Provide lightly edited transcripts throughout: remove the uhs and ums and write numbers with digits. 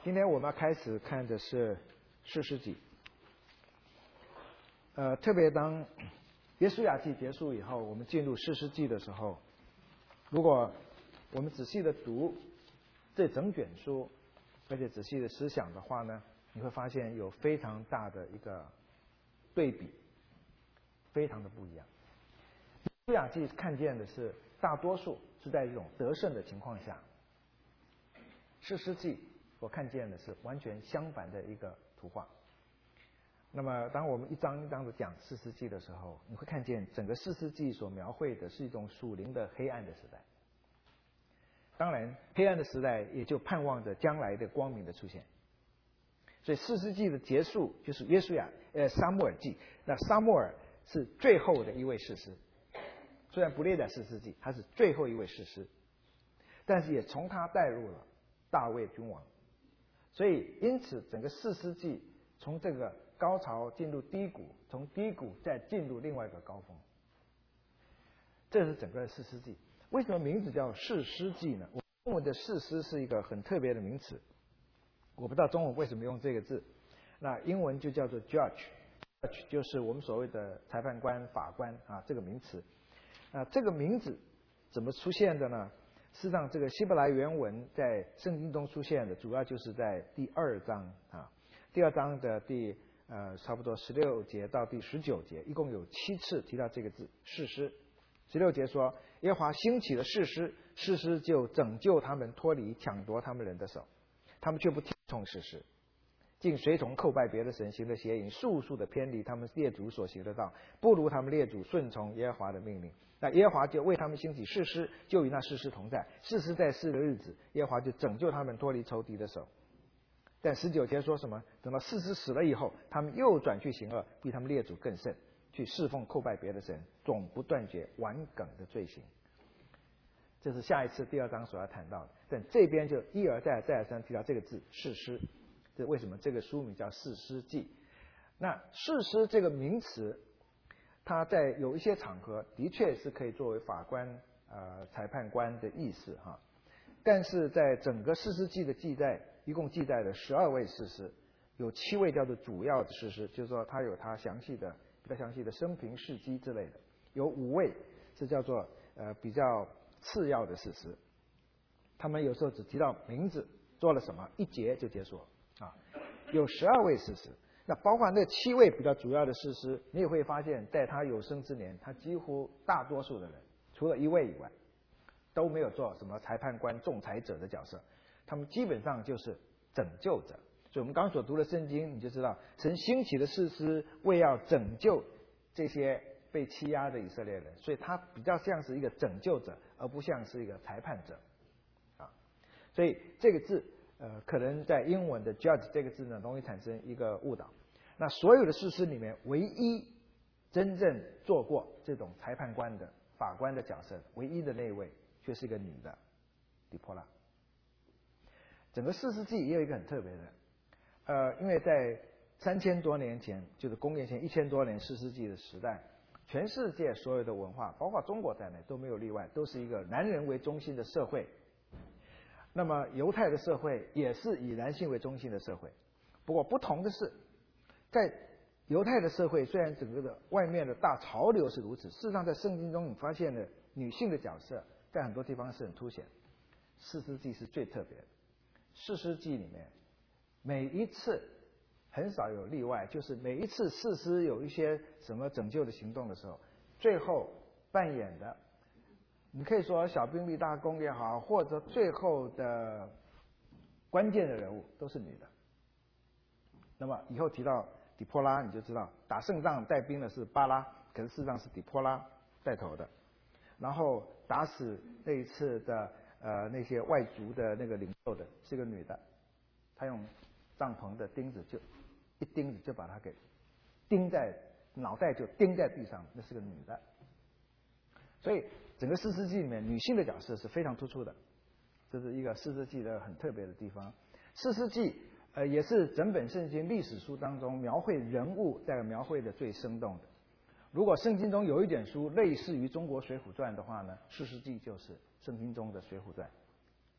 今天我们要开始看的是士师记。特别当约书亚记结束以后，我们进入士师记的时候，如果我们仔细的读这整卷书，而且仔细的思想的话呢，你会发现有非常大的一个对比，非常的不一样。约书亚记看见的是大多数是在这种得胜的情况下，士师记所看见的是完全相反的一个图画。那么当我们一章一章的讲士师记的时候，你会看见整个士师记所描绘的是一种属灵的黑暗的时代。当然黑暗的时代也就盼望着将来的光明的出现。所以士师记的结束就是约书亚撒母耳记。那撒母耳是最后的一位士师，虽然不列在士师记，他是最后一位士师，但是也从他带入了大卫君王。所以因此整个士师记从这个高潮进入低谷，从低谷再进入另外一个高峰，这是整个士师记。为什么名字叫士师记呢？中文的士师是一个很特别的名词，我不知道中文为什么用这个字。那英文就叫做 judge 就是我们所谓的裁判官、法官啊，这个名词。这个名字怎么出现的呢？事实上这个希伯来原文在圣经中出现的主要就是在第2章啊，第2章的差不多16节到第19节，一共有7次提到这个字士师。16节说，耶和华兴起了士师，士师就拯救他们脱离抢夺他们人的手，他们却不听从士师，竟随从叩拜别的神，行的邪淫，速速的偏离他们列祖所行的道，不如他们列祖顺从耶和华的命令。那耶和华就为他们兴起士师，就与那士师同在。士师在世的日子，耶和华就拯救他们脱离仇敌的手。但19节说什么？等到士师死了以后，他们又转去行恶，比他们列祖更甚，去侍奉叩拜别的神，总不断绝顽梗的罪行。这是下一次第2章所要谈到的。但这边就一而再再而三提到这个字士师，这为什么这个书名叫士师记？那士师这个名词，它在有一些场合的确是可以作为法官、裁判官的意思哈。但是在整个士师记的记载，一共记载了12位士师，有7位叫做主要的士师，就是说他有他比较详细的生平事迹之类的，有5位是叫做比较次要的士师，他们有时候只提到名字做了什么，一节就结束了啊。有12位士师，那包括那7位比较主要的士师，你也会发现在他有生之年，他几乎大多数的人除了1位以外都没有做什么裁判官、仲裁者的角色，他们基本上就是拯救者。所以我们刚刚所读的圣经，你就知道神兴起的士师为要拯救这些被欺压的以色列人，所以他比较像是一个拯救者，而不像是一个裁判者啊。所以这个字可能在英文的 judge 这个字呢，容易产生一个误导。那所有的士师里面，唯一真正做过这种裁判官的、法官的角色，唯一的那一位却是一个女的，底波拉。整个士师记也有一个很特别的，因为在3000多年前，就是公元前1000多年士师记的时代，全世界所有的文化，包括中国在内都没有例外，都是一个男人为中心的社会。那么犹太的社会也是以男性为中心的社会，不过不同的是，在犹太的社会，虽然整个的外面的大潮流是如此，事实上在圣经中你发现了女性的角色在很多地方是很凸显。士师记是最特别的，士师记里面每一次很少有例外，就是每一次士师有一些什么拯救的行动的时候，最后扮演的，你可以说小兵立大功也好，或者最后的关键的人物都是女的。那么以后提到底波拉，你就知道打胜仗带兵的是巴拉，可是事实上是底波拉带头的。然后打死那一次的那些外族的那个领袖的是个女的，她用帐篷的钉子一钉子就把她给钉在脑袋，就钉在地上，那是个女的。所以整个士师记里面女性的角色是非常突出的，这是一个士师记的很特别的地方。士师记也是整本圣经历史书当中描绘人物在描绘的最生动的。如果圣经中有一点书类似于中国水浒传的话呢，士师记就是圣经中的水浒传。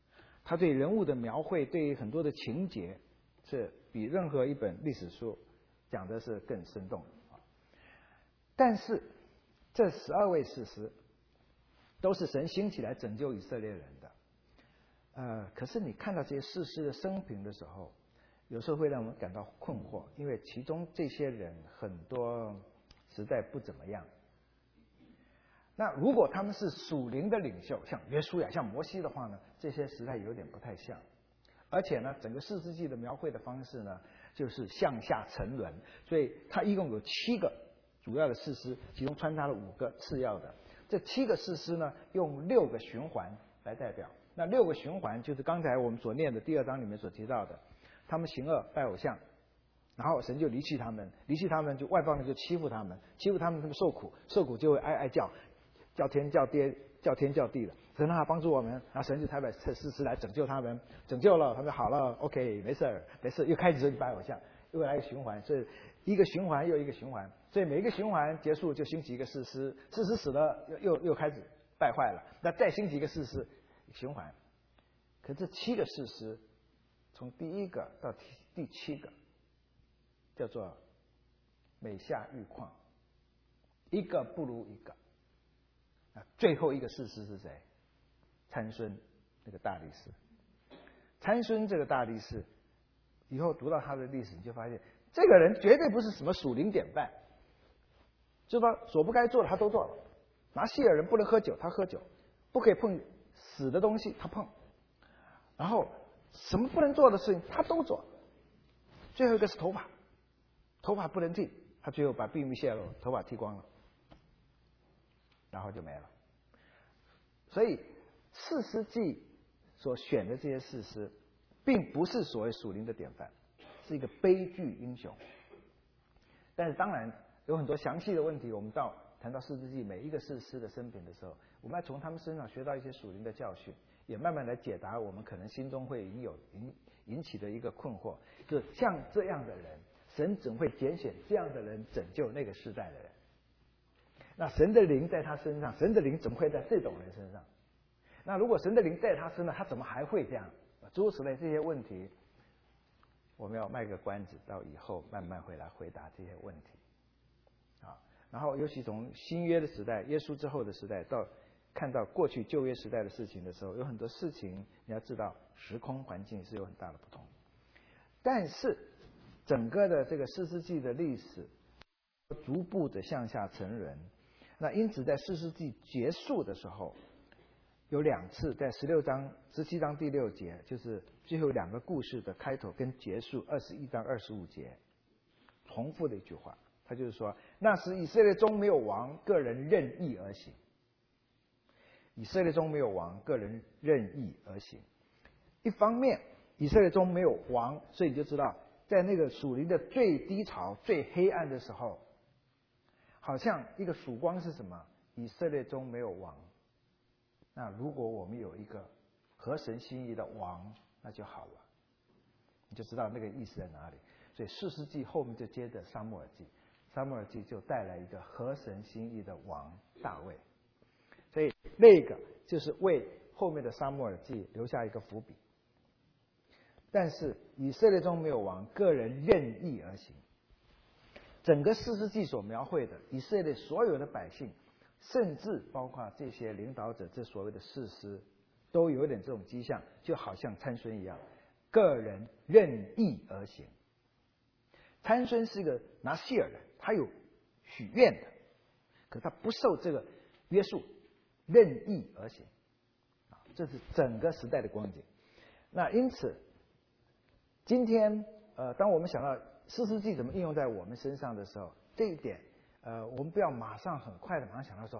他对人物的描绘，对于很多的情节，是比任何一本历史书讲的是更生动的。但是这12位士师都是神兴起来拯救以色列人的。可是你看到这些士师的生平的时候，有时候会让我们感到困惑，因为其中这些人很多实在不怎么样。那如果他们是属灵的领袖，像约书亚、像摩西的话呢，这些实在有点不太像。而且呢，整个士师记的描绘的方式呢，就是向下沉沦，所以它一共有7个主要的士师，其中穿插了5个次要的。这7个士师呢，用6个循环来代表。那6个循环就是刚才我们所念的第2章里面所提到的，他们行恶拜偶像，然后神就离弃他们，离弃他们就外邦人就欺负他们，欺负他们受苦，受苦就会哀哀叫，叫天叫地，叫天叫地了。神让他帮助我们，然后神就差派士师来拯救他们，拯救了他们好了 ，OK， 没事没事，又开始拜偶像，又来一个循环，所以一个循环又一个循环，所以每一个循环结束就兴起一个士师，士师死了又开始败坏了，那再兴起一个士师，循环。可这7个士师，从第1个到第7个，叫做每下愈况，一个不如一个。最后一个士师是谁？参孙，那个大力士。参孙这个大力士，以后读到他的历史，你就发现这个人绝对不是什么属灵典范，就说所不该做的他都做了。拿西尔人不能喝酒，他喝酒；不可以碰死的东西，他碰。然后什么不能做的事情，他都做。最后一个是头发，头发不能剃，他最后把秘密泄露，头发剃光了，然后就没了。所以士师记所选的这些士师，并不是所谓属灵的典范，是一个悲剧英雄。但是当然有很多详细的问题，我们谈到士师记每一个士师的生平的时候，我们要从他们身上学到一些属灵的教训，也慢慢来解答我们可能心中会引起的一个困惑，就是像这样的人，神怎会拣选这样的人拯救那个时代的人？那神的灵在他身上，神的灵怎么会在这种人身上？那如果神的灵在他身上，他怎么还会这样？诸如此类这些问题，我们要卖个关子，到以后慢慢会来回答这些问题。然后尤其从新约的时代，耶稣之后的时代，到看到过去旧约时代的事情的时候，有很多事情你要知道，时空环境是有很大的不同。但是整个的这个士师记的历史逐步的向下沉沦。那因此在士师记结束的时候，有2次，在17章第6节，就是最后2个故事的开头跟结束，21章25节重复的一句话，他就是说，那时以色列中没有王，个人任意而行。以色列中没有王，个人任意而行。一方面以色列中没有王，所以你就知道在那个属灵的最低潮最黑暗的时候，好像一个曙光是什么？以色列中没有王。那如果我们有一个合神心意的王，那就好了。你就知道那个意思在哪里。所以士师记后面就接着撒母耳记，撒母耳记就带来一个合神心意的王大卫。所以那个就是为后面的撒母耳记留下一个伏笔。但是以色列中没有王，个人任意而行。整个士师记所描绘的以色列所有的百姓，甚至包括这些领导者，这所谓的士师，都有点这种迹象，就好像参孙一样，个人任意而行。参孙是一个拿西尔人，他有许愿的，可他不受这个约束，任意而行。这是整个时代的光景。那因此今天当我们想到士师记怎么应用在我们身上的时候，这一点我们不要马上很快的马上想到说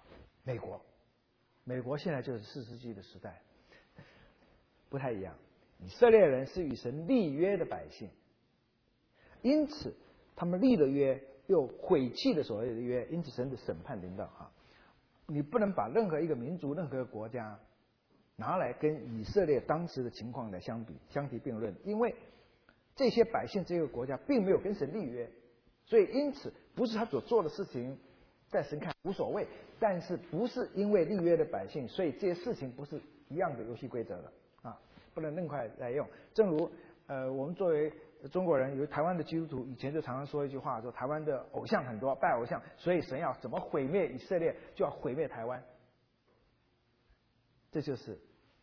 美国现在就是士师记的时代，不太一样。以色列人是与神立约的百姓，因此他们立了约又毁弃了所谓的约，因此神的审判临到你不能把任何一个民族任何一个国家拿来跟以色列当时的情况来相提并论，因为这些百姓这个国家并没有跟神立约，所以因此不是他所做的事情在神看无所谓，但是不是因为立约的百姓，所以这些事情不是一样的游戏规则了不能另外来用。正如我们作为中国人，有台湾的基督徒以前就常常说一句话，说台湾的偶像很多，拜偶像，所以神要怎么毁灭以色列，就要毁灭台湾。这就是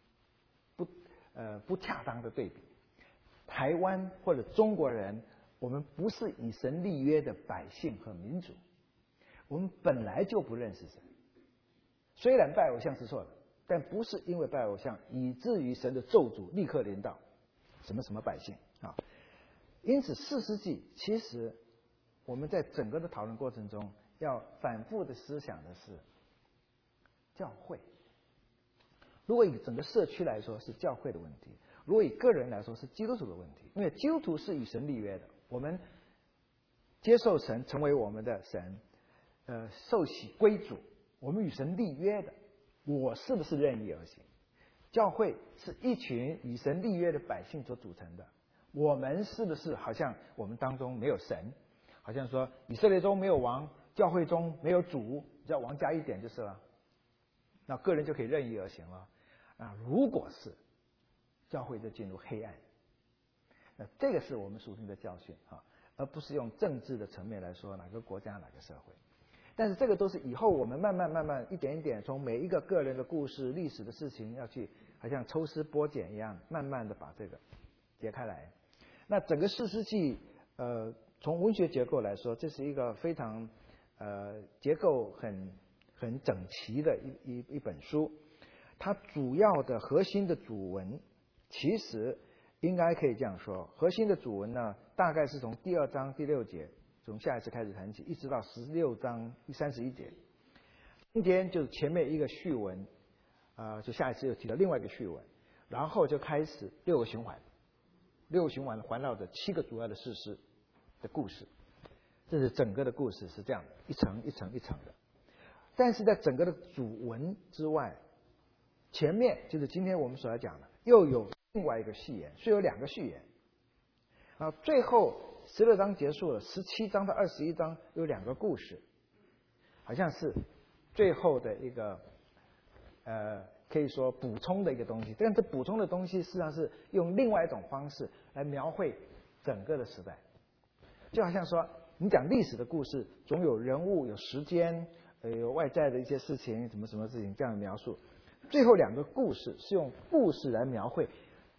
不恰当的对比。台湾或者中国人，我们不是以神立约的百姓和民族，我们本来就不认识神。虽然拜偶像是错的，但不是因为拜偶像以至于神的咒诅立刻临到什么什么百姓啊。因此4世纪其实我们在整个的讨论过程中要反复的思想的是教会。如果以整个社区来说是教会的问题，如果以个人来说是基督徒的问题。因为基督徒是与神立约的，我们接受神成为我们的神，受洗归主，我们与神立约的，我是不是任意而行？教会是一群与神立约的百姓所组成的，我们是不是好像我们当中没有神？好像说以色列中没有王，教会中没有主，只要王加一点就是了，那个人就可以任意而行了。如果是，教会就进入黑暗。那这个是我们属灵的教训啊，而不是用政治的层面来说哪个国家哪个社会。但是这个都是以后我们慢慢一点一点从每一个个人的故事、历史的事情要去好像抽丝剥茧一样，慢慢的把这个解开来。那整个4世纪从文学结构来说，这是一个非常结构很整齐的一本书。它主要的核心的主文，其实应该可以这样说，核心的主文呢，大概是从第2章第6节，从下一次开始谈起，一直到16章第31节，中间就是前面一个序文，就下一次又提到另外一个序文，然后就开始6个循环环绕着7个主要的事实的故事，这是整个的故事是这样的，一层一层一层的。但是在整个的主文之外，前面就是今天我们所要讲的，又有另外一个序言，所以有2个序言。最后16章结束了，17章到21章有2个故事，好像是最后的一个可以说补充的一个东西。但这补充的东西实际上是用另外一种方式来描绘整个的时代，就好像说你讲历史的故事，总有人物、有时间、有外在的一些事情，什么什么事情这样的描述。最后2个故事是用故事来描绘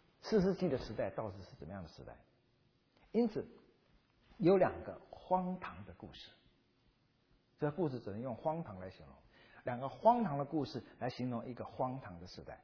4世纪的时代到底是怎么样的时代。因此有2个荒唐的故事，这个故事只能用荒唐来形容，2个荒唐的故事来形容一个荒唐的时代。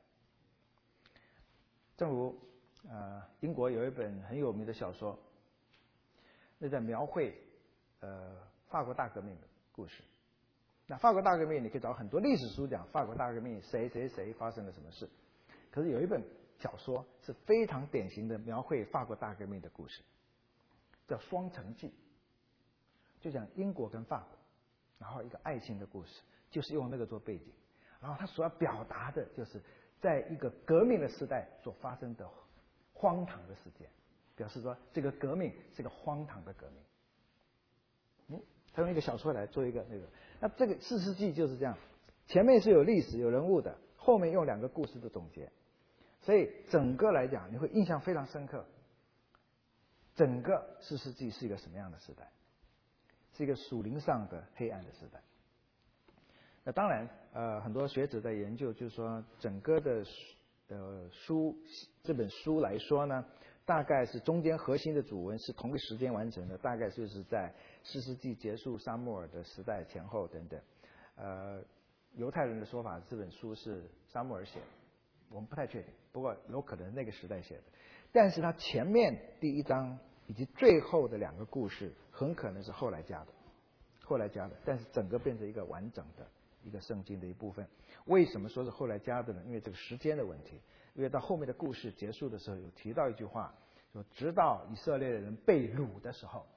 正如英国有一本很有名的小说，那在描绘法国大革命的故事。那法国大革命你可以找很多历史书讲法国大革命谁发生了什么事，可是有一本小说是非常典型的描绘法国大革命的故事，叫《双城记》，就讲英国跟法国，然后一个爱情的故事，就是用那个做背景，然后他所要表达的就是在一个革命的时代所发生的荒唐的事件，表示说这个革命是个荒唐的革命。他用一个小说来做一个那个，那这个4世纪就是这样，前面是有历史有人物的，后面用2个故事的总结，所以整个来讲你会印象非常深刻。整个4世纪是一个什么样的时代？是一个属灵上的黑暗的时代。那当然很多学者在研究，就是说整个的这本书来说呢，大概是中间核心的主文是同个时间完成的，大概就是在4世纪结束撒母耳的时代前后等等。犹太人的说法，这本书是撒母耳写的，我们不太确定，不过有可能那个时代写的。但是它前面第1章以及最后的2个故事，很可能是后来加的，但是整个变成一个完整的一个圣经的一部分。为什么说是后来加的呢？因为这个时间的问题。因为到后面的故事结束的时候，有提到一句话，说直到以色列人被掳的时候。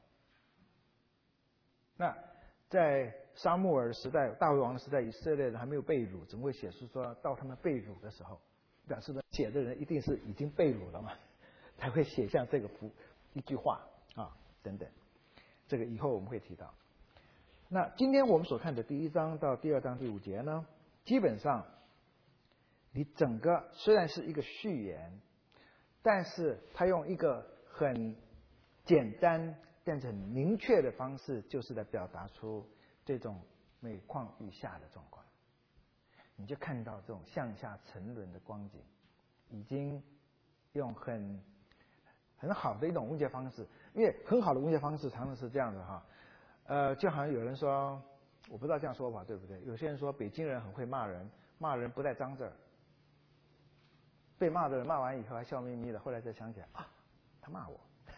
那在撒母耳时代、大卫王的时代，以色列人还没有被掳，怎么会写出说到他们被掳的时候？表示呢，写的人一定是已经被掳了嘛，才会写下这个一句话等等。这个以后我们会提到。那今天我们所看的第1章到第2章第5节呢，基本上你整个虽然是一个序言， 但是他用一个很简单但是很明确的方式，就是来表达出这种每况愈下的状况。你就看到这种向下沉沦的光景，已经用很好的一种文学方式，因为很好的文学方式常常是这样的哈，就好像有人说，我不知道这样说法对不对？有些人说北京人很会骂人，骂人不带脏字儿，被骂的人骂完以后还笑眯眯的，后来才想起来啊，他骂我。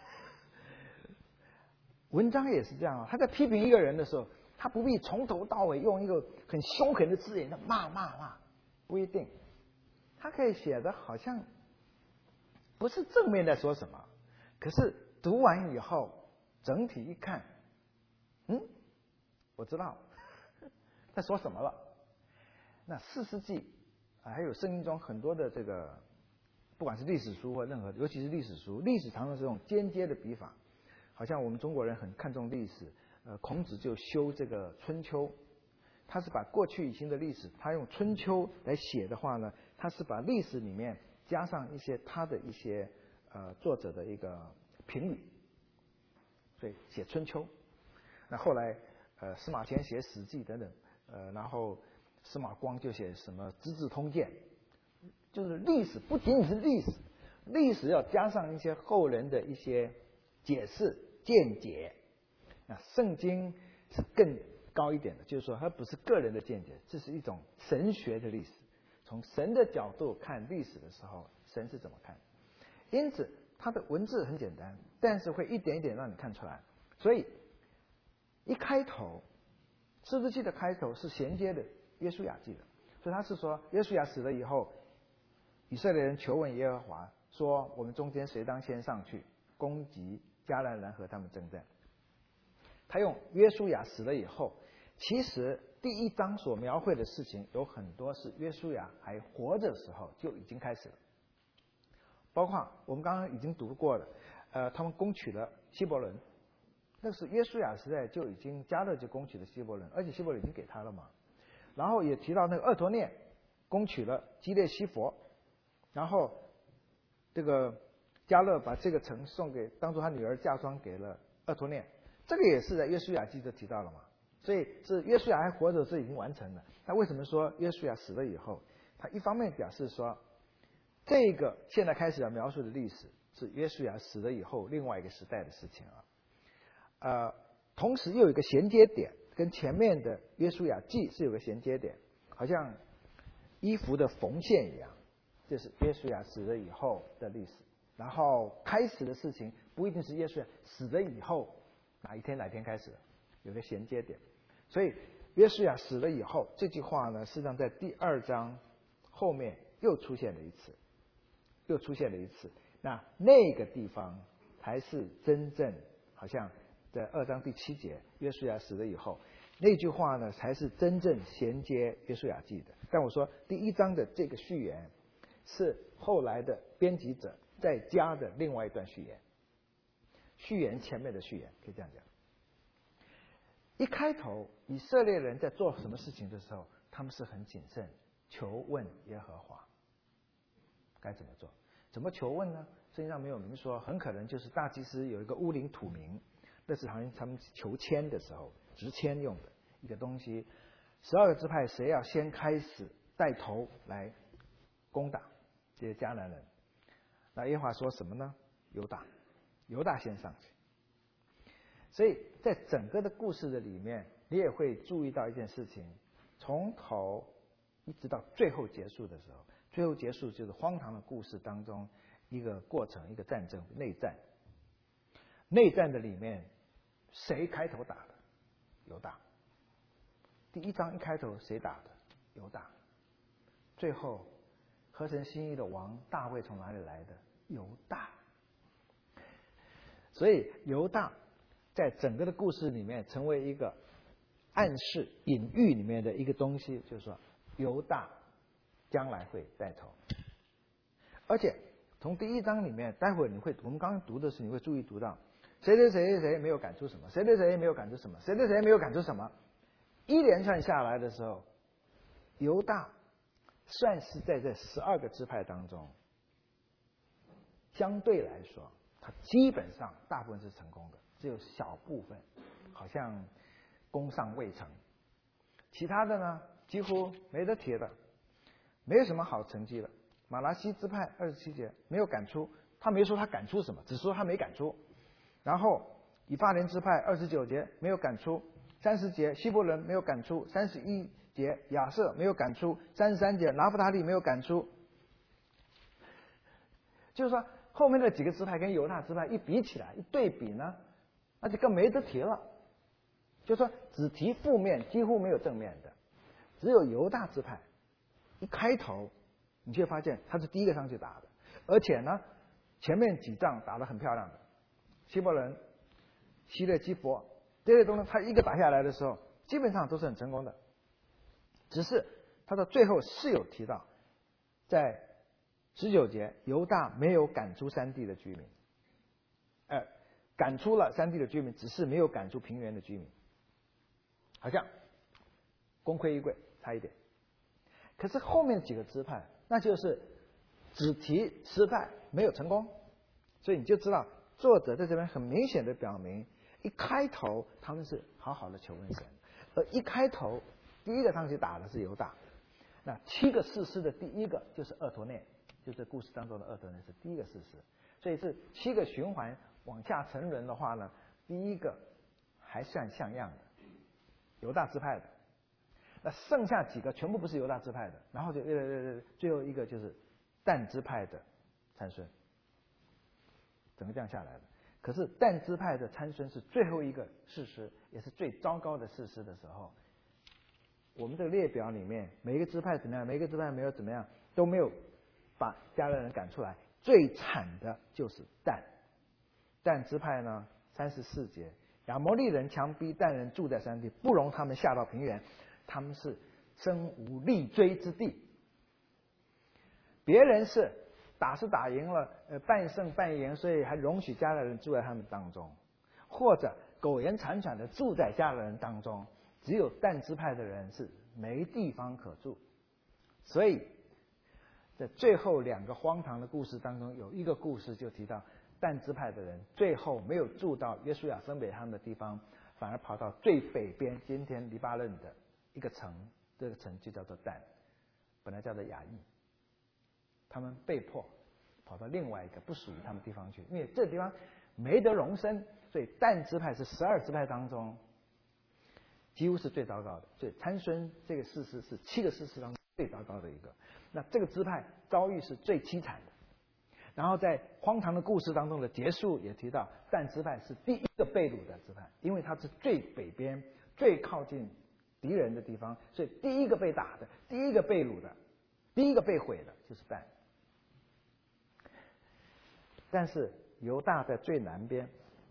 文章也是这样啊，他在批评一个人的时候，他不必从头到尾用一个很凶狠的字眼的骂，不一定，他可以写的好像不是正面在说什么，可是读完以后，整体一看，我知道在说什么了。那4世纪还有圣经中很多的这个，不管是历史书或任何，尤其是历史书，历史常常是用间接的笔法，好像我们中国人很看重历史，孔子就修这个春秋，他是把过去已经的历史，他用春秋来写的话呢，他是把历史里面加上一些他的一些作者的一个评语，所以写春秋。那后来司马迁写史记等等，然后司马光就写什么资治通鉴，就是历史不仅仅是历史，历史要加上一些后人的一些解释见解。那圣经是更高一点的，就是说它不是个人的见解，这是一种神学的历史，从神的角度看历史的时候，神是怎么看。因此它的文字很简单，但是会一点一点让你看出来。所以一开头士师记的开头是衔接的约书亚记的，所以他是说约书亚死了以后，以色列人求问耶和华说，我们中间谁当先上去攻击迦南人和他们征战。他用约书亚死了以后，其实第1章所描绘的事情有很多是约书亚还活着的时候就已经开始了，包括我们刚刚已经读过了，他们攻取了希伯伦，那是约书亚时代就已经迦勒就攻取了希伯伦，而且希伯伦已经给他了嘛。然后也提到那个俄陀聶攻取了基列西弗，然后这个迦勒把这个城当作他女儿嫁妆给了俄陀聶，这个也是在约书亚记就提到了嘛。所以是约书亚还活着是已经完成了。那为什么说约书亚死了以后，他一方面表示说这个现在开始要描述的历史是约书亚死了以后另外一个时代的事情同时又有一个衔接点，跟前面的约书亚记是有个衔接点，好像衣服的缝线一样，这是约书亚死了以后的历史。然后开始的事情不一定是约书亚死了以后哪一天开始的，有个衔接点。所以约书亚死了以后这句话呢，事实上在第2章后面又出现了一次。那个地方才是真正好像在2章第7节，约书亚死了以后，那句话呢才是真正衔接约书亚记的。但我说第1章的这个序言是后来的编辑者再加的另外一段序言，序言前面的序言，可以这样讲。一开头以色列人在做什么事情的时候，他们是很谨慎，求问耶和华该怎么做。怎么求问呢？圣经上没有明说，很可能就是大祭司有一个乌灵土明，那是好像他们求签的时候执签用的一个东西。12个支派谁要先开始带头来攻打这些迦南人？那耶和华说什么呢？犹大先上去。所以在整个的故事的里面，你也会注意到一件事情，从头一直到最后结束的时候，最后结束就是荒唐的故事当中一个过程，一个战争，内战。内战的里面谁开头打的？犹大。第1章一开头谁打的？犹大。最后合神心意的王大卫从哪里来的？犹大。所以犹大在整个的故事里面成为一个暗示隐喻里面的一个东西，就是说犹大将来会带头。而且从第1章里面，待会我们刚刚读的时候，你会注意读到谁没有赶出什么，谁没有赶出什么，谁没有赶出什么，一连串下来的时候，犹大算是在这12个支派当中相对来说，它基本上大部分是成功的，只有小部分好像攻尚未成，其他的呢几乎没得提的，没有什么好成绩的。马拉西支派27节没有赶出，他没说他赶出什么，只说他没赶出。然后以法莲支派29节没有赶出，30节希伯伦没有赶出，31节亚瑟没有赶出，33节拿弗他利没有赶出。就是说后面的几个支派跟犹大支派一比起来，一对比呢，那就更没得提了。就是说只提负面，几乎没有正面的，只有犹大支派一开头你却发现他是第一个上去打的，而且呢前面几仗打得很漂亮的，希伯伦、希勒基佛这些东西，他一个打下来的时候基本上都是很成功的。只是他到最后是有提到，在19节犹大没有赶出山地的居民，赶出了山地的居民，只是没有赶出平原的居民，好像功亏一篑，差一点。可是后面几个支派那就是只提失败没有成功，所以你就知道作者在这边很明显的表明，一开头他们是好好的求问神，而一开头第一个上去打的是犹大。那7个士师的第一个就是俄陀聶，就这故事当中的俄陀聶是第一个士师，所以是7个循环往下沉沦的话呢，第一个还算像样的犹大支派的，那剩下几个全部不是犹大支派的，然后就最后一个就是但支派的参孙，整个这样下来的。可是但支派的参孙是最后一个士师，也是最糟糕的士师的时候，我们这个列表里面每一个支派怎么样，每一个支派没有怎么样，都没有把迦勒人赶出来。最惨的就是但支派呢34节，亚摩利人强逼但人住在山地，不容他们下到平原，他们是身无立锥之地。别人是打赢了，半胜半赢，所以还容许迦勒人住在他们当中，或者苟延残喘的住在迦勒人当中。只有但支派的人是没地方可住，所以在最后2个荒唐的故事当中，有一个故事就提到但支派的人最后没有住到约书亚分给他们的地方，反而跑到最北边今天黎巴嫩的一个城，这个城就叫做但，本来叫做雅亿，他们被迫跑到另外一个不属于他们地方去，因为这地方没得容身，所以但支派是12支派当中几乎是最糟糕的，所以参孙这个士师是7个士师当中最糟糕的一个。那这个支派遭遇是最凄惨的。然后在荒唐的故事当中的结束也提到，但支派是第一个被掳的支派，因为它是最北边、最靠近敌人的地方，所以第一个被打的、第一个被掳的、第一个被毁的就是但。但是犹大在最南边，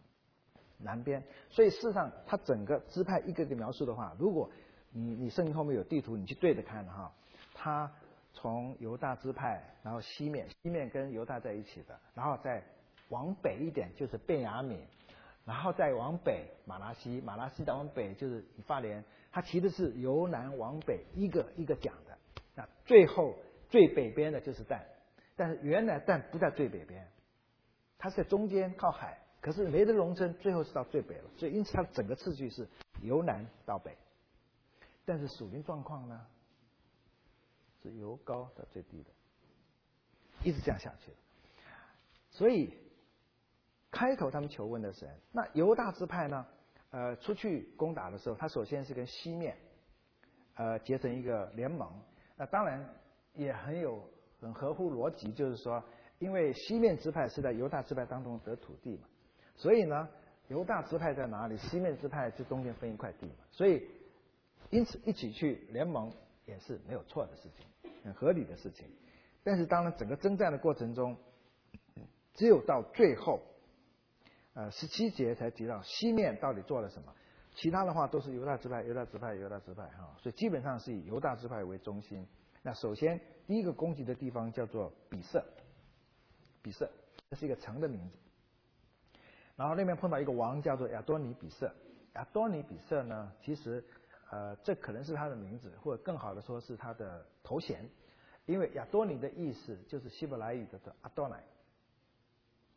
所以事实上它整个支派一个个描述的话，如果你圣经后面有地图，你去对着看哈，它从犹大支派，然后西面跟犹大在一起的，然后再往北一点就是便雅悯，然后再往北马拉西再往北就是以法莲，它其实是由南往北一个一个讲的。那最后最北边的就是但是原来但不在最北边，它是在中间靠海，可是没得容身，最后是到最北了，所以因此它整个次序是由南到北。但是属灵状况呢，是由高到最低的，一直这样下去的。所以开头他们求问的神，那犹大支派呢，出去攻打的时候，他首先是跟西面结成一个联盟。那当然也很合乎逻辑，就是说因为西面支派是在犹大支派当中得土地嘛，所以呢犹大支派在哪里，西面支派就中间分一块地嘛，所以因此一起去联盟也是没有错的事情，很合理的事情。但是当然整个征战的过程中，只有到最后17节才提到西面到底做了什么，其他的话都是犹大支派哈，所以基本上是以犹大支派为中心。那首先第一个攻击的地方叫做比色，这是一个城的名字。然后那边碰到一个王叫做亚多尼比色，亚多尼比色呢，其实这可能是他的名字，或者更好的说是他的头衔，因为亚多尼的意思就是希伯来语的阿多乃，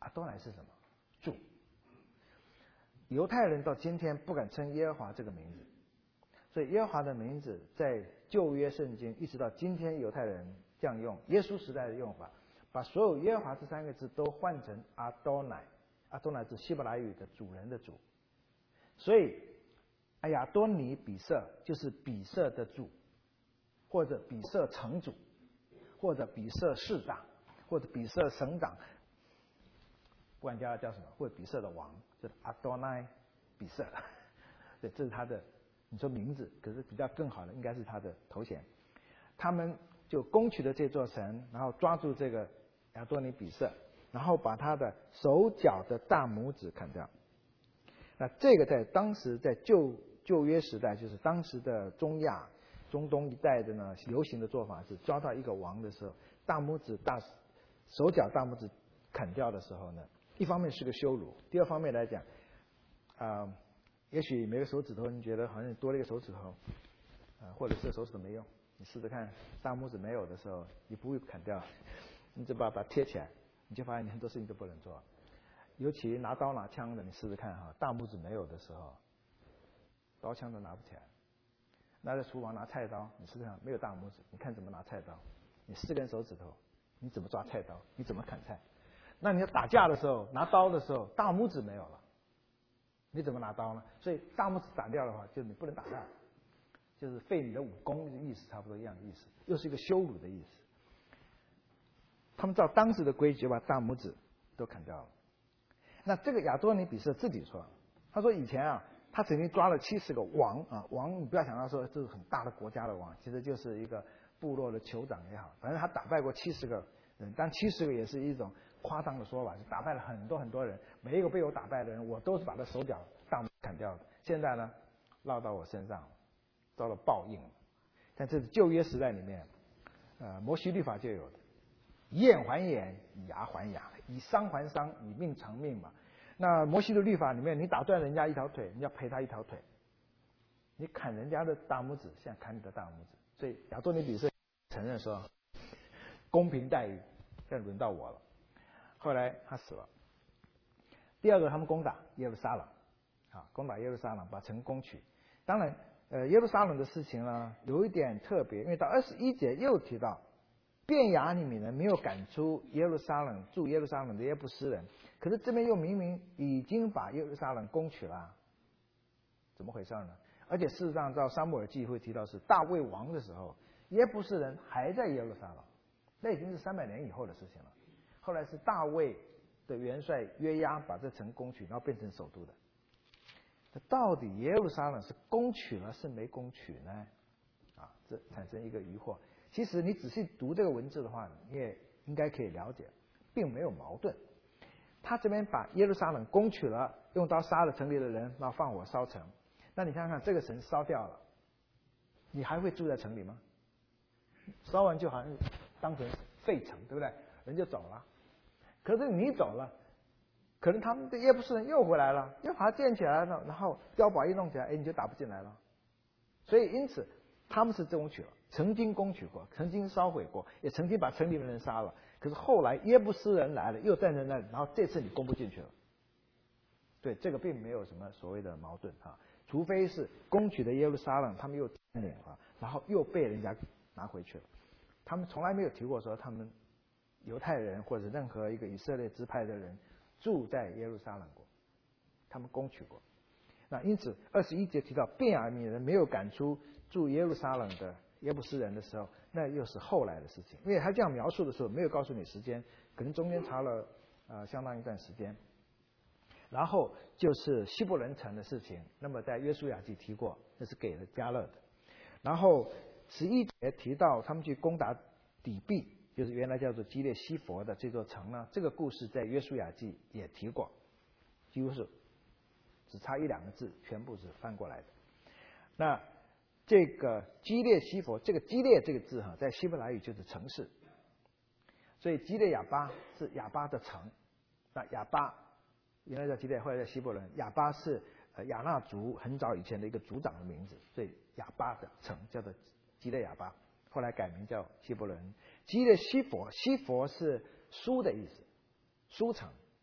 阿多乃是什么？主。犹太人到今天不敢称耶和华这个名字，所以耶和华的名字在旧约圣经一直到今天犹太人这样用，耶稣时代的用法，把所有耶和华这3个字都换成阿多乃。阿多乃是希伯来语的主人的主，所以亚多尼比色就是比色的主，或者比色城主，或者比色市长，或者比色省长，不管叫什么，或者比色的王，就是阿多乃比色。对，这是他的，你说名字，可是比较更好的应该是他的头衔。他们就攻取了这座城，然后抓住这个亚多尼比色，然后把他的手脚的大拇指砍掉。那这个在当时在旧约时代，就是当时的中亚、中东一带的呢，流行的做法是抓到一个王的时候，手脚大拇指砍掉的时候呢，一方面是个羞辱，第二方面来讲，也许每个手指头你觉得好像多了一个手指头，或者是手指头没用，你试试看，大拇指没有的时候，你不会砍掉，你只把它贴起来，你就发现你很多事情都不能做。尤其拿刀拿枪的，你试试看哈，大拇指没有的时候，刀枪都拿不起来。那在厨房拿菜刀，你试试看，没有大拇指，你看怎么拿菜刀？你4根手指头，你怎么抓菜刀？你怎么砍菜？那你要打架的时候，拿刀的时候，大拇指没有了，你怎么拿刀呢？所以大拇指打掉的话，就是你不能打架，就是废你的武功的意思，差不多一样的意思，又是一个羞辱的意思。他们照当时的规矩，就把大拇指都砍掉了。那这个亚多尼比色自己说，他说以前他曾经抓了70个王王你不要想到说这是很大的国家的王，其实就是一个部落的酋长也好，反正他打败过70个人，但70个也是一种夸张的说法，就打败了很多很多人，每一个被我打败的人，我都是把他手脚大拇指砍掉的。现在呢，落到我身上，遭了报应。但这是旧约时代里面，摩西律法就有的。以眼还眼，以牙还牙，以伤还伤，以命偿命嘛。那摩西的律法里面，你打断人家一条腿，你要赔他一条腿；你砍人家的大拇指，像砍你的大拇指。所以亚多尼比色承认说，公平待遇，现在轮到我了。后来他死了。第二个，他们攻打耶路撒冷，攻打耶路撒冷，把城攻取。当然，耶路撒冷的事情呢，有一点特别，因为到21节又提到。便雅悯人没有赶出住耶路撒冷的耶布斯人，可是这边又明明已经把耶路撒冷攻取了，怎么回事呢？而且事实上，照撒母耳记会提到是大卫王的时候，耶布斯人还在耶路撒冷，那已经是300年以后的事情了。后来是大卫的元帅约押把这城攻取，然后变成首都的。那到底耶路撒冷是攻取了是没攻取呢？这产生一个疑惑。其实你仔细读这个文字的话，你也应该可以了解，并没有矛盾。他这边把耶路撒冷攻取了，用刀杀了城里的人，然后放火烧城。那你看看这个城烧掉了，你还会住在城里吗？烧完就好像当成废城，对不对？人就走了。可是你走了，可能他们的耶布斯人又回来了，又把它建起来了，然后碉堡一弄起来，你就打不进来了。所以因此他们是攻取了。曾经攻取过，曾经烧毁过，也曾经把城里的人杀了。可是后来耶布斯人来了，又站在那里，然后这次你攻不进去了。对，这个并没有什么所谓的矛盾除非是攻取的耶路撒冷，他们又占领了，然后又被人家拿回去了。他们从来没有提过说他们犹太人或者任何一个以色列支派的人住在耶路撒冷过，他们攻取过。那因此21节提到便雅悯人没有赶出住耶路撒冷的耶布斯人的时候，那又是后来的事情。因为他这样描述的时候没有告诉你时间，可能中间查了相当一段时间。然后就是希伯伦城的事情，那么在约书亚记提过，那是给了迦勒的。然后11节提到他们去攻打底壁，就是原来叫做基列西佛的这座城呢，这个故事在约书亚记也提过，几乎是只差1-2个字，全部是翻过来的。那这个基列西佛，这个基列这个字在希伯来语就是城市，所以基列亚巴是亚巴的城。那亚巴原来叫基列，后来叫希伯伦。亚巴是亚纳族很早以前的一个族长的名字，所以亚巴的城叫做基列亚巴，后来改名叫希伯伦。基列西佛，西佛是书的意思，书城。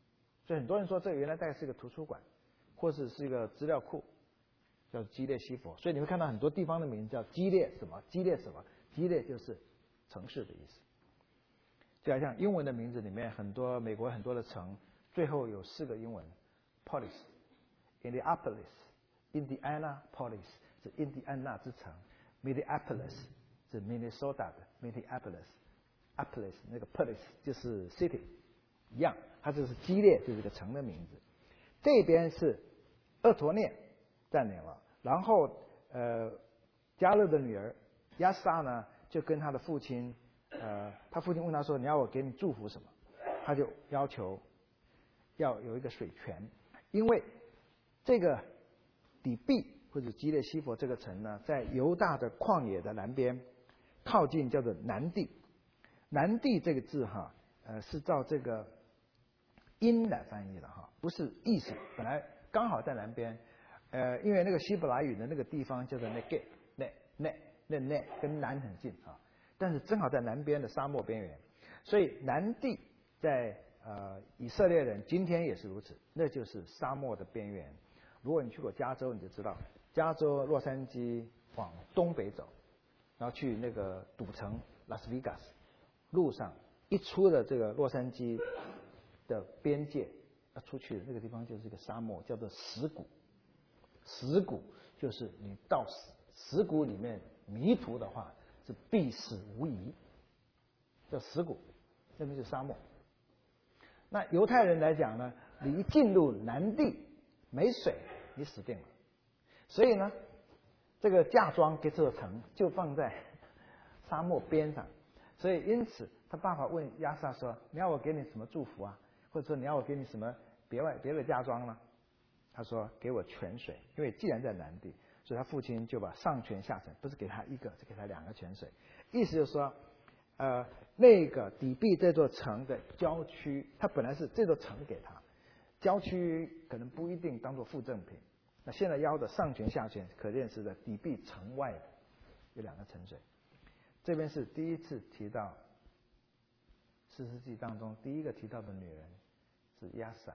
所以很多人说这个原来大概是一个图书馆，或是一个资料库，叫基列西佛。所以你会看到很多地方的名字叫基列什么，基列什么，基列就是城市的意思。就好像英文的名字里面，很多美国很多的城，最后有4个英文 ，Police、Indianapolis 是印第安纳之城 ，Minneapolis 是 Minnesota 的 Minneapolis，Apples 那个 Police 就是 city 一样，它就是基列就是个城的名字。这边是厄陀涅占领了，然后迦勒的女儿亚萨呢，就跟他的父亲。他父亲问他说：“你要我给你祝福什么？”他就要求要有一个水泉，因为这个底壁或者基列西佛这个城呢，在犹大的旷野的南边，靠近叫做南地。南地这个字哈，是照这个音来翻译的哈，不是意思。本来刚好在南边，因为那个希伯来语的那个地方叫做那跟南很近啊。但是正好在南边的沙漠边缘，所以南地在以色列人今天也是如此，那就是沙漠的边缘。如果你去过加州，你就知道，加州洛杉矶往东北走，然后去那个赌城拉斯维加斯，路上一出了这个洛杉矶的边界，要出去的那个地方就是一个沙漠，叫做死谷。死谷就是你到死谷里面迷途的话，是必死无疑，叫死谷，那边就是沙漠。那犹太人来讲呢，你一进入南地没水，你死定了。所以呢，这个嫁妆给这座城就放在沙漠边上。所以因此，他爸爸问亚萨说：“你要我给你什么祝福啊？或者说你要我给你什么别的嫁妆呢？”他说：“给我泉水，因为既然在南地。”所以他父亲就把上泉下泉，不是给他一个，是给他2个泉水。意思就是说，那个底壁这座城的郊区，他本来是这座城给他，郊区可能不一定当做附赠品。那现在要的上泉下泉，可见是在底壁城外有2个泉水。这边是第一次提到士师记当中第一个提到的女人是亚萨，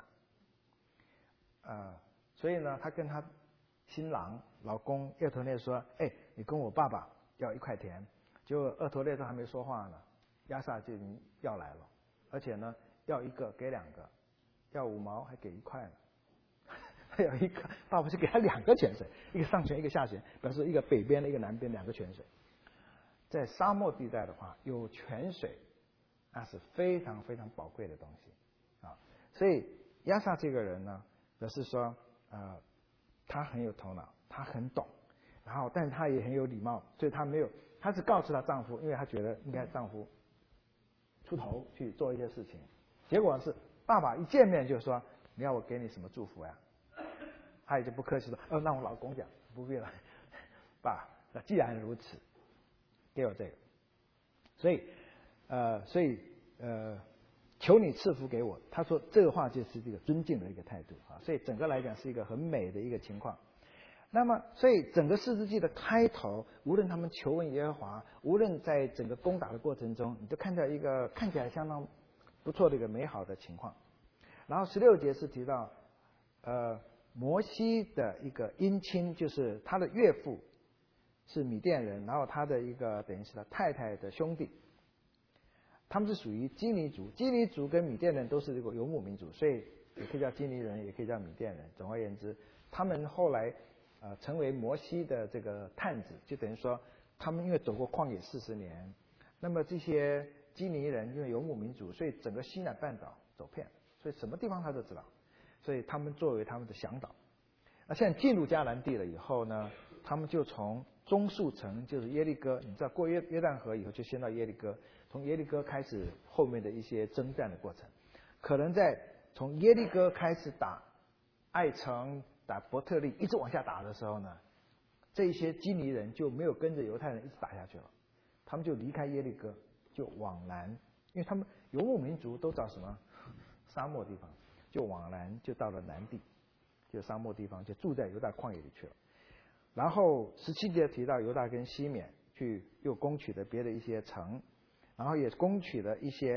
所以呢，他跟他新郎老公厄陀聶说：“哎，你跟我爸爸要1块田。”结果厄陀聶都还没说话呢，亚萨就已经要来了，而且呢，要1个给2个，要5毛还给1块呢。还有一个爸爸就给他2个泉水，一个上泉一个下泉，表示一个北边的一个南边2个泉水。在沙漠地带的话，有泉水那是非常非常宝贵的东西啊。所以亚萨这个人呢，表示说他很有头脑，他很懂，然后但是他也很有礼貌，所以他只告诉她丈夫，因为他觉得应该丈夫出头去做一些事情。结果是爸爸一见面就说：“你要我给你什么祝福呀？”他也就不客气说：“那我老公讲，不必了，爸，那既然如此，给我这个。”所以求你赐福给我。他说这个话就是这个尊敬的一个态度啊，所以整个来讲是一个很美的一个情况。那么，所以整个士师记的开头，无论他们求问耶和华，无论在整个攻打的过程中，你就看到一个看起来相当不错的一个美好的情况。然后16节是提到，摩西的一个姻亲，就是他的岳父是米甸人，然后他的一个等于是他太太的兄弟。他们是属于基尼族，基尼族跟米甸人都是这个游牧民族，所以也可以叫基尼人，也可以叫米甸人。总而言之，他们后来成为摩西的这个探子，就等于说他们因为走过旷野40年，那么这些基尼人因为游牧民族，所以整个西南半岛走遍，所以什么地方他都知道，所以他们作为他们的向导。那现在进入迦南地了以后呢，他们就从中述城，就是耶利哥，你知道过约旦河以后就先到耶利哥，从耶利哥开始后面的一些征战的过程，可能从耶利哥开始打艾城、打伯特利，一直往下打的时候呢，这些基尼人就没有跟着犹太人一直打下去了，他们就离开耶利哥，就往南，因为他们游牧民族都找什么沙漠地方，就往南就到了南地，就沙漠地方，就住在犹大旷野里去了。然后17节提到犹大跟西缅去又攻取了别的一些城，然后也攻取了一些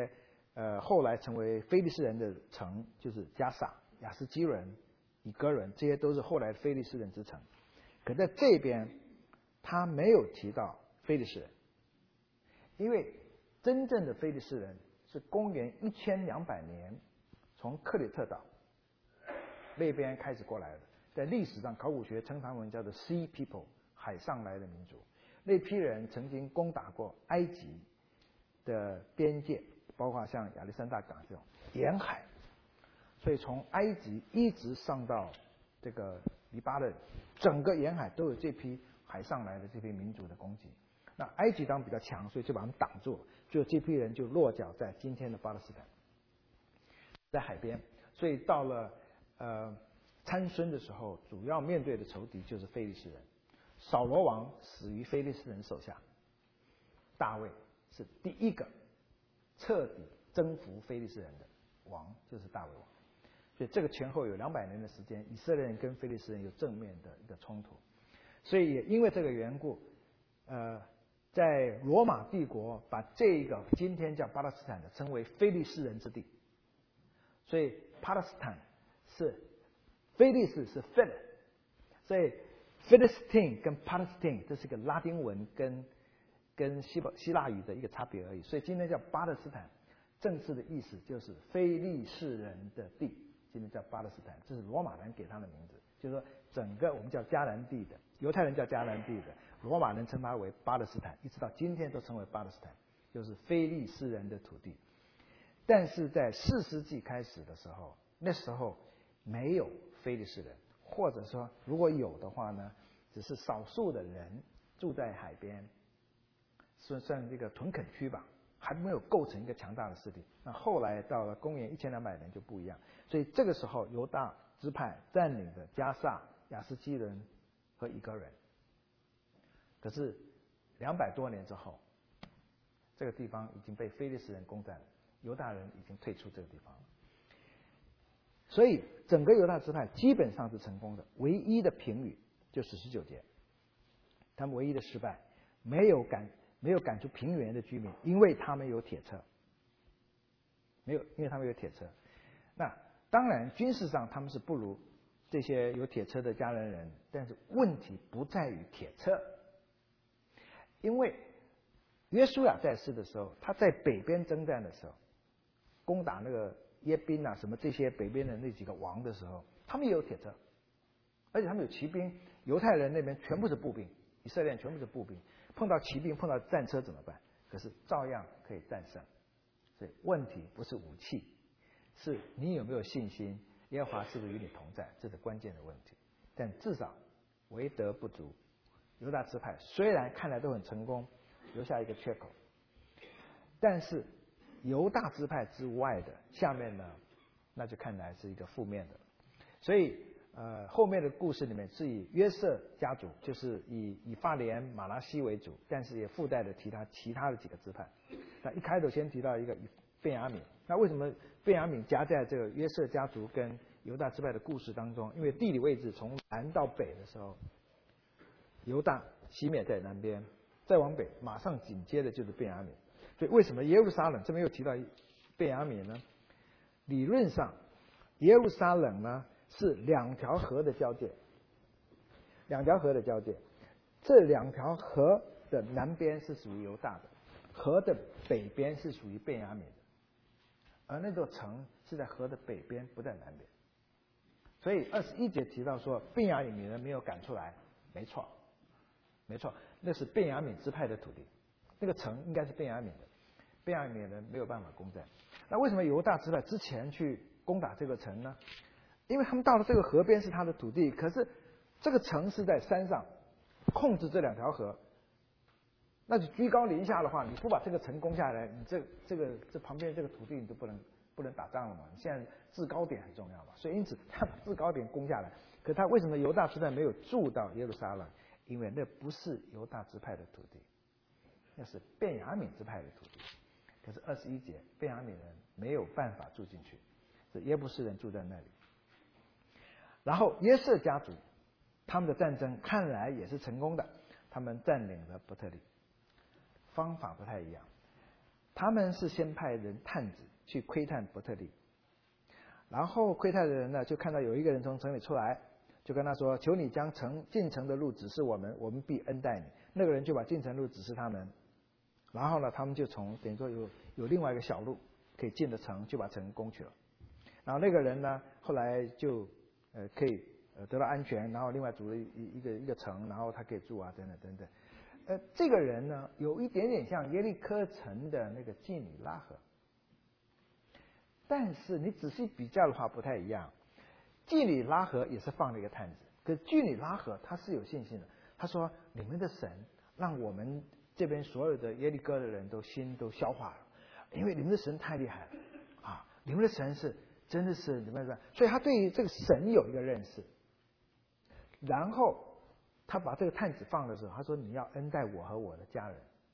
后来成为非利士人的城，就是加萨、亚斯基伦、以哥伦，这些都是后来非利士人之城。可在这边，他没有提到非利士人，因为真正的非利士人是公元1200年从克里特岛那边开始过来的，在历史上考古学称他们叫做 Sea People， 海上来的民族。那批人曾经攻打过埃及的边界，包括像亚历山大港这种沿海，所以从埃及一直上到这个黎巴嫩，整个沿海都有这批海上来的这批民族的攻击。那埃及当然比较强，所以就把他们挡住了，最后这批人就落脚在今天的巴勒斯坦，在海边。所以到了参孙的时候，主要面对的仇敌就是非利士人。扫罗王死于非利士人手下，大卫是第一个彻底征服非利士人的王，就是大卫王。所以这个前后有200年的时间，以色列人跟非利士人有正面的一个冲突。所以也因为这个缘故，在罗马帝国把这个今天叫巴勒斯坦的称为非利士人之地。所以巴勒斯坦是非利士是 Phil， 所以 Philistine 跟 Palestine 这是个拉丁文跟希腊语的一个差别而已。所以今天叫巴勒斯坦，正式的意思就是非利士人的地，今天叫巴勒斯坦，这是罗马人给他的名字。就是说整个我们叫迦南地的，犹太人叫迦南地的，罗马人称它为巴勒斯坦，一直到今天都称为巴勒斯坦，就是非利士人的土地。但是在4世纪开始的时候，那时候没有非利士人，或者说如果有的话呢，只是少数的人住在海边，算这个屯垦区吧，还没有构成一个强大的势力。那后来到了公元1200年就不一样，所以这个时候犹大支派占领的加萨、亚斯基伦和以哥人。可是200多年之后，这个地方已经被非利士人攻占了，犹大人已经退出这个地方了。所以整个犹大支派基本上是成功的，唯一的评语就49节，他们唯一的失败，没有赶出平原的居民，因为他们有铁车，因为他们有铁车。那当然军事上他们是不如这些有铁车的迦南人，但是问题不在于铁车，因为约书亚在世的时候，他在北边征战的时候，攻打那个耶宾啊什么这些北边的那几个王的时候，他们也有铁车，而且他们有骑兵。犹太人那边全部是步兵，以色列人全部是步兵，碰到骑兵碰到战车怎么办？可是照样可以战胜。所以问题不是武器，是你有没有信心，耶和华是不是与你同在，这是关键的问题。但至少为德不足，犹大支派虽然看来都很成功，留下一个缺口，但是犹大支派之外的下面呢，那就看来是一个负面的。所以后面的故事里面是以约瑟家族，就是以法莲、马拉西为主，但是也附带的提他其他的几个支派。那一开头先提到一个便雅悯，那为什么便雅悯夹在这个约瑟家族跟犹大支派的故事当中？因为地理位置从南到北的时候，犹大西面在南边，再往北马上紧接的就是便雅悯。所以为什么耶路撒冷这边又提到便雅悯呢？理论上耶路撒冷呢是2条河的交界，2条河的交界，这2条河的南边是属于犹大的，河的北边是属于便雅悯的，而那座城是在河的北边，不在南边。所以21节提到说便雅悯人没有赶出来，没错，那是便雅悯支派的土地，那个城应该是便雅悯的，便雅悯人没有办法攻占。那为什么犹大支派之前去攻打这个城呢？因为他们到了这个河边是他的土地，可是这个城是在山上，控制这2条河，那就居高临下的话，你不把这个城攻下来，你这旁边这个土地你就不能打仗了嘛。你现在制高点很重要嘛，所以因此他把制高点攻下来。可他为什么犹大支派没有住到耶路撒冷？因为那不是犹大支派的土地，那是便雅悯支派的土地。可是21节，便雅悯人没有办法住进去，是耶布斯人住在那里。然后约瑟家族他们的战争看来也是成功的，他们占领了伯特利，方法不太一样。 他们是先派人探子去窥探伯特利，然后窥探的人呢就看到有一个人从城里出来，就跟他说：“求你将进城的路指示我们，我们必恩待你。”那个人就把进城路指示他们，然后呢，他们就等于说有另外一个小路可以进了城，就把城攻取了。然后那个人呢，后来就可以得到安全，然后另外组了一个城，然后他可以住啊，等等等等。这个人呢，有一点点像耶利哥城的那个妓女拉合，但是你仔细比较的话不太一样。妓女拉合也是放了一个探子，可是妓女拉合他是有信心的，他说：“你们的神让我们这边所有的耶利哥的人心都消化了，因为你们的神太厉害了啊！你们的神是真的是怎么样？所以他对于这个神有一个认识。然后他把这个探子放的时候，他说：“你要恩待我和我的家人。”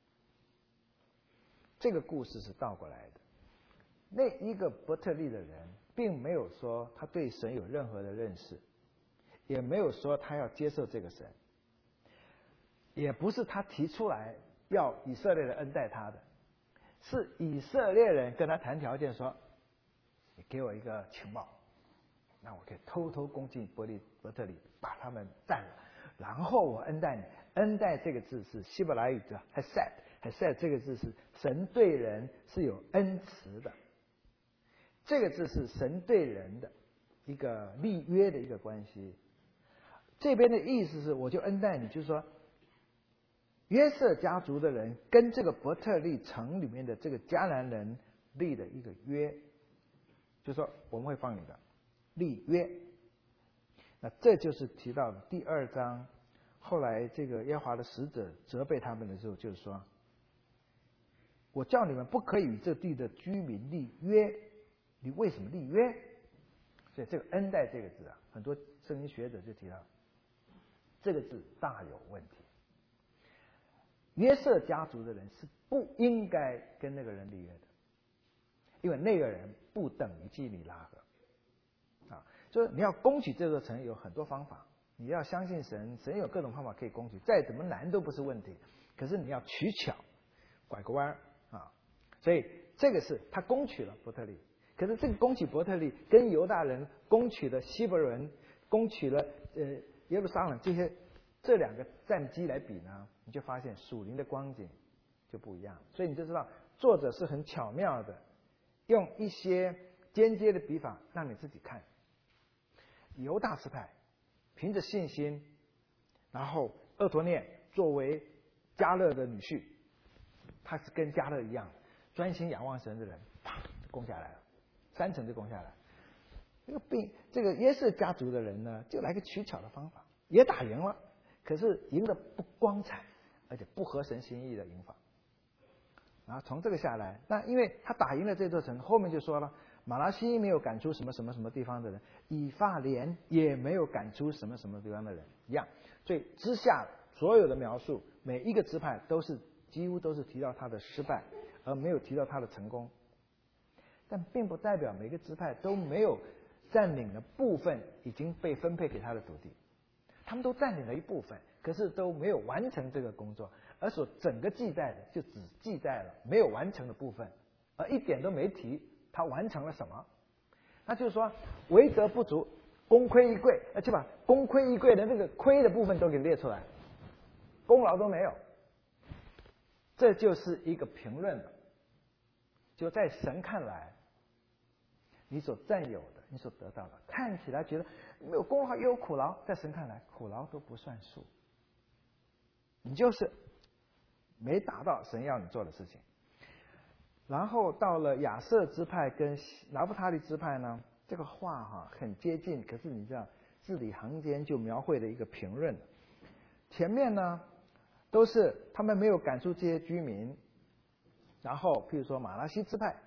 这个故事是倒过来的。那一个伯特利的人，并没有说他对神有任何的认识，也没有说他要接受这个神，也不是他提出来要以色列人恩待他的，是以色列人跟他谈条件说：“你给我一个情报，那我可以偷偷攻进伯特利，把他们占了，然后我恩待你。”恩待这个字是希伯来语的 hesed 这个字是神对人是有恩慈的，这个字是神对人的一个立约的一个关系。这边的意思是我就恩待你，就是说约瑟家族的人跟这个伯特利城里面的这个迦南人立的一个约，就是说我们会放你的立约。那这就是提到的第2章，后来这个耶和华的使者责备他们的时候，就是说：“我叫你们不可以与这地的居民立约。”你为什么立约？所以这个恩待这个字啊，很多圣经学者就提到这个字大有问题。约瑟家族的人是不应该跟那个人立约的，因为那个人不等于妓女拉合啊。就是你要攻取这座城有很多方法，你要相信神，神有各种方法可以攻取，再怎么难都不是问题。可是你要取巧，拐个弯啊。所以这个是他攻取了伯特利。可是这个攻取伯特利跟犹大人攻取了希伯伦、攻取了耶路撒冷这两个战机来比呢，你就发现属灵的光景就不一样。所以你就知道作者是很巧妙的，用一些间接的比法让你自己看。犹大支派凭着信心，然后俄陀聶作为迦勒的女婿，他是跟迦勒一样专心仰望神的人，啪攻下来了。3城就攻下来。这个约瑟家族的人呢，就来个取巧的方法，也打赢了，可是赢得不光彩，而且不合神心意的赢法。然后从这个下来，那因为他打赢了这座城，后面就说了，马拉西没有赶出什么什么什么地方的人，以法莲也没有赶出什么什么地方的人一样。所以之下所有的描述，每一个支派几乎都是提到他的失败，而没有提到他的成功。但并不代表每个支派都没有占领的部分已经被分配给他的土地，他们都占领了一部分，可是都没有完成这个工作，而所整个记载的就只记载了没有完成的部分，而一点都没提他完成了什么。那就是说为则不足，功亏一篑，就把功亏一篑的那个亏的部分都给列出来，功劳都没有。这就是一个评论了，就在神看来，你所占有的，你所得到的，看起来觉得没有功劳也有苦劳，在神看来苦劳都不算数，你就是没达到神要你做的事情。然后到了亚设支派跟拿弗他利支派呢，这个话很接近，可是你知道字里行间就描绘了一个评论。前面呢都是他们没有赶出这些居民，然后譬如说马拉西支派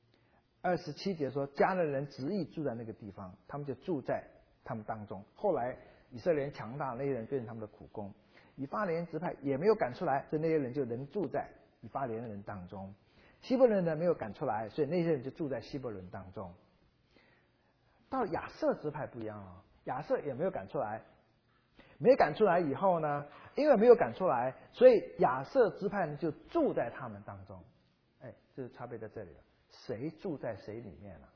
27节说迦南人执意住在那个地方，他们就住在他们当中。后来以色列人强大，那些人变成他们的苦工。以法莲支派也没有赶出来，所以那些人就能住在以法莲人当中。希伯伦人没有赶出来，所以那些人就住在希伯伦当中。到亚设支派不一样了，亚设也没有赶出来，没赶出来以后呢，因为没有赶出来，所以亚设支派呢就住在他们当中。 这差别在这里了，谁住在谁里面了？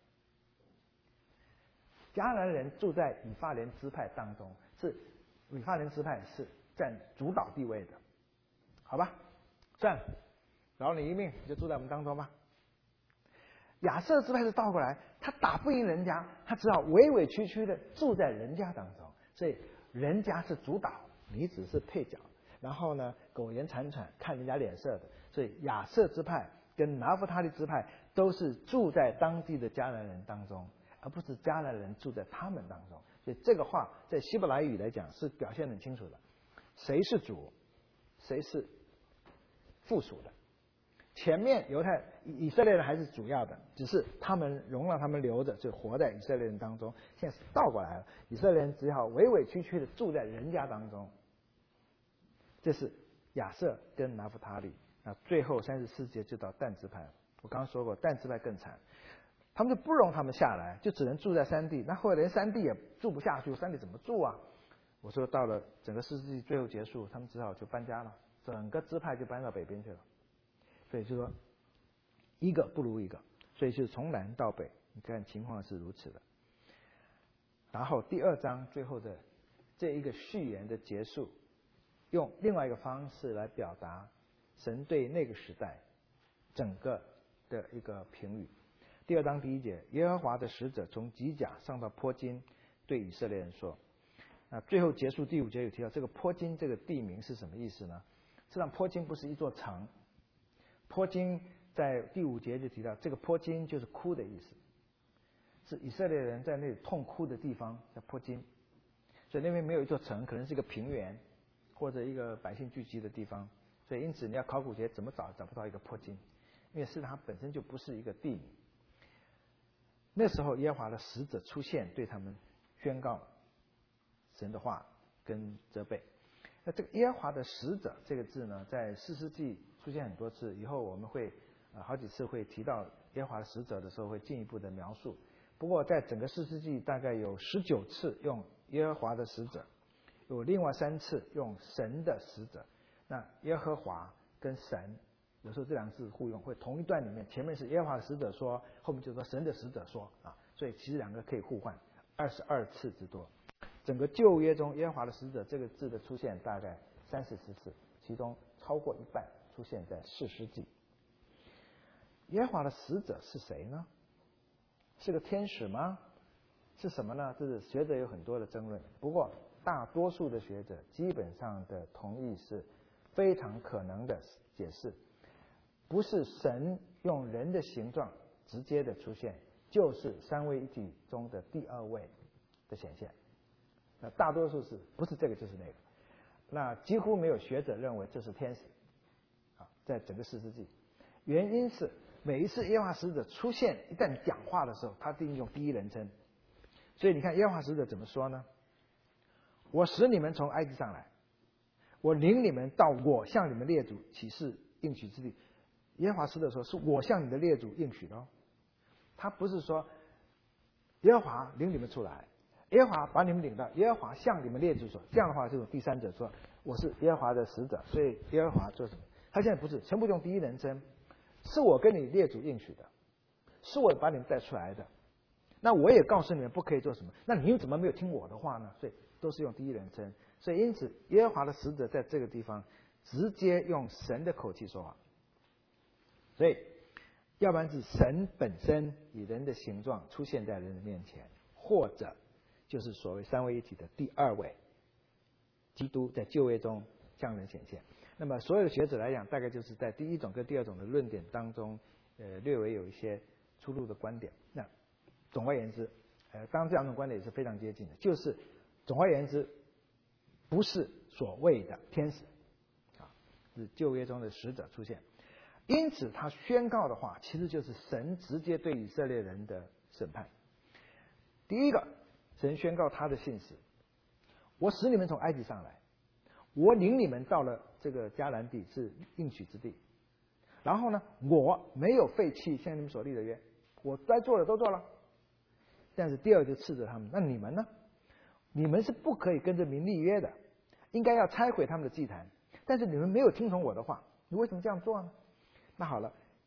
迦南人住在以法莲支派当中，是以法莲支派是占主导地位的，好吧？算，饶你一命，你就住在我们当中吧。亚瑟支派是倒过来，他打不赢人家，他只好委委屈屈的住在人家当中，所以人家是主导，你只是配角。然后呢，苟延残喘，看人家脸色的。所以亚瑟支派跟拿弗他利支派都是住在当地的迦南人当中，而不是迦南人住在他们当中。所以这个话在希伯来语来讲是表现很清楚的，谁是主，谁是附属的。前面以色列人还是主要的，只是他们容让他们留着，就活在以色列人当中。现在是倒过来了，以色列人只好委委屈屈的住在人家当中。这是亚瑟跟拿弗他利。那最后34节就到但支派了。我刚刚说过，但支派更惨，他们就不容他们下来，就只能住在山地。那后来连山地也住不下去，山地怎么住啊？我说到了整个4世纪最后结束，他们只好就搬家了，整个支派就搬到北边去了。所以就说一个不如一个，所以就从南到北，你看情况是如此的。然后第2章最后的这一个序言的结束，用另外一个方式来表达神对那个时代整个的一个评语。第2章第1节，耶和华的使者从吉甲上到坡金，对以色列人说。那最后结束第5节有提到这个坡金这个地名是什么意思呢？实际上坡金不是一座城，坡金在第5节就提到，这个坡金就是哭的意思，是以色列人在那里痛哭的地方叫坡金。所以那边没有一座城，可能是一个平原或者一个百姓聚集的地方。所以因此你要考古学怎么找不到一个坡金，因为事实上它本身就不是一个地名。那时候耶和华的使者出现，对他们宣告神的话跟责备。那这个耶和华的使者这个字呢，在4世纪出现很多次，以后我们会好几次会提到耶和华的使者的时候会进一步的描述。不过在整个4世纪大概有19次用耶和华的使者，有另外3次用神的使者。那耶和华跟神有时候这两个字互用，会同一段里面前面是耶和华的使者说，后面就说神的使者说啊，所以其实两个可以互换，22次之多。整个旧约中耶和华的使者这个字的出现大概30-40次，其中超过一半出现在4世纪。耶和华的使者是谁呢？是个天使吗？是什么呢？这是学者有很多的争论，不过大多数的学者基本上的同意是非常可能的解释，不是神用人的形状直接的出现，就是三位一体中的第2位的显现。那大多数是不是这个就是那个？那几乎没有学者认为这是天使啊，在整个4世纪。原因是每一次耶和华使者出现，一旦讲话的时候，他一定用第一人称。所以你看耶和华使者怎么说呢？我使你们从埃及上来，我领你们到我向你们列祖起誓应许之地。耶和华使者说是我向你的列祖应许的哦，他不是说耶和华领你们出来，耶和华把你们领到，耶和华向你们列祖说，这样的话这种第三者说我是耶和华的使者，所以耶和华做什么？他现在不是全部用第一人称，是我跟你列祖应许的，是我把你们带出来的，那我也告诉你们不可以做什么，那你们怎么没有听我的话呢？所以都是用第一人称。所以因此耶和华的使者在这个地方直接用神的口气说话，所以要不然是神本身以人的形状出现在人的面前，或者就是所谓三位一体的第2位基督在旧约中向人显现。那么所有的学者来讲，大概就是在第一种跟第2种的论点当中略微有一些出入的观点。那总而言之当然这2种观点也是非常接近的，就是总而言之不是所谓的天使啊，是旧约中的使者出现。因此他宣告的话其实就是神直接对以色列人的审判。第一个，神宣告他的信实，我使你们从埃及上来，我领你们到了这个迦南地，是应许之地。然后呢，我没有废弃向你们所立的约，我该做的都做了。但是第2就斥责他们，那你们呢？你们是不可以跟着民立约的，应该要拆毁他们的祭坛，但是你们没有听从我的话，你为什么这样做呢？那好了，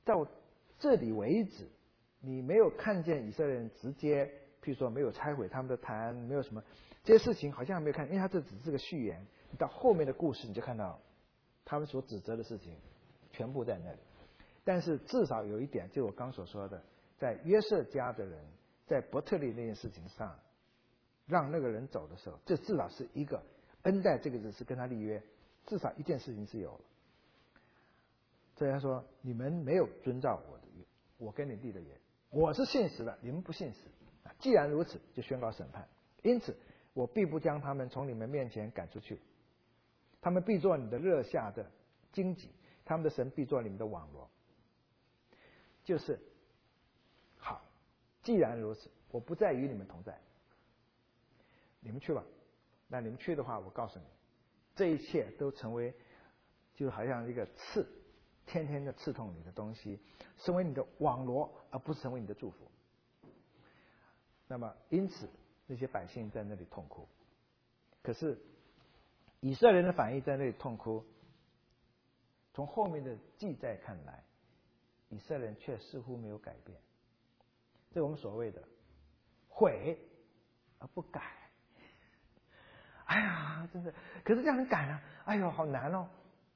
到这里为止，你没有看见以色列人直接，譬如说没有拆毁他们的坛，没有什么这些事情好像没有看，因为它这只是个序言。你到后面的故事你就看到他们所指责的事情全部在那里。但是至少有一点，就我刚所说的，在约瑟家的人在伯特利那件事情上让那个人走的时候，这至少是一个恩待这个人是跟他立约，至少一件事情是有了。所以他说你们没有遵照我的约，我跟你立的约，我是信实的，你们不信实。既然如此，就宣告审判。因此我必不将他们从你们面前赶出去，他们必做你的热下的荆棘，他们的神必做你们的网罗。就是好，既然如此，我不再与你们同在，你们去吧。那你们去的话，我告诉你，这一切都成为就好像一个刺，天天的刺痛你的东西，成为你的网罗，而不是成为你的祝福。那么因此那些百姓在那里痛哭，可是以色列人的反应在那里痛哭，从后面的记载看来，以色列人却似乎没有改变。这我们所谓的悔而不改。哎呀，真的，可是这样能改呢？哎呦，好难哦。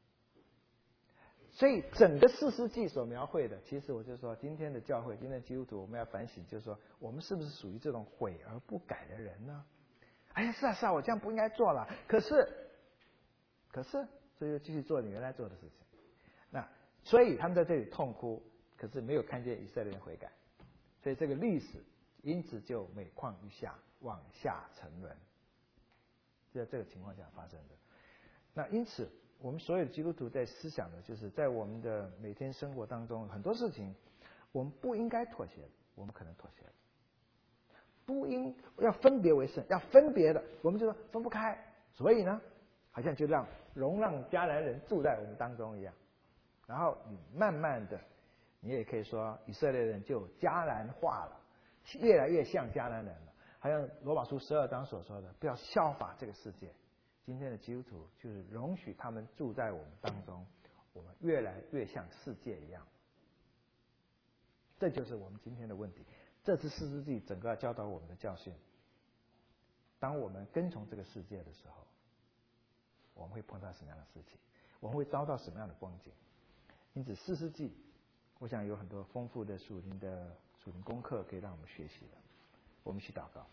所以整个士师记所描绘的，其实我就说，今天的教会，今天的基督徒，我们要反省，就是说，我们是不是属于这种悔而不改的人呢？哎呀，是啊是啊，我这样不应该做了。可是，所以就继续做你原来做的事情。那所以他们在这里痛哭，可是没有看见以色列人悔改，所以这个历史因此就每况愈下，往下沉沦。就在这个情况下发生的。那因此，我们所有的基督徒在思想的，就是在我们的每天生活当中，很多事情我们不应该妥协，我们可能妥协了。不应要分别为圣，要分别的，我们就说分不开。所以呢，好像就容让迦南人住在我们当中一样。然后你慢慢的，你也可以说以色列人就迦南化了，越来越像迦南人了。好像罗马书12章所说的，不要效法这个世界。今天的基督徒就是容许他们住在我们当中，我们越来越像世界一样。这就是我们今天的问题。这是士师记整个教导我们的教训。当我们跟从这个世界的时候，我们会碰到什么样的事情？我们会遭到什么样的光景？因此士师记，我想有很多丰富的属灵功课可以让我们学习的。我们一起祷告。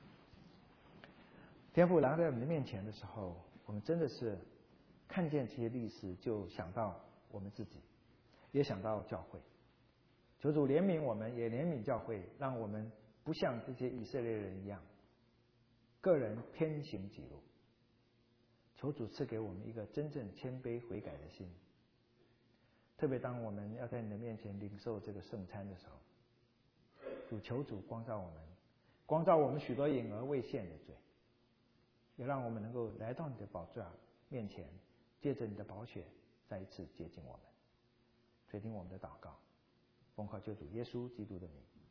天父来到你的面前的时候，我们真的是看见这些历史，就想到我们自己，也想到教会。求主怜悯我们，也怜悯教会，让我们不像这些以色列人一样，个人偏行己路。求主赐给我们一个真正谦卑悔改的心。特别当我们要在你的面前领受这个圣餐的时候，求主光照我们，光照我们许多隐而未现的罪，也让我们能够来到你的宝座面前，借着你的宝血再一次接近我们。垂听我们的祷告，奉靠救主耶稣基督的名。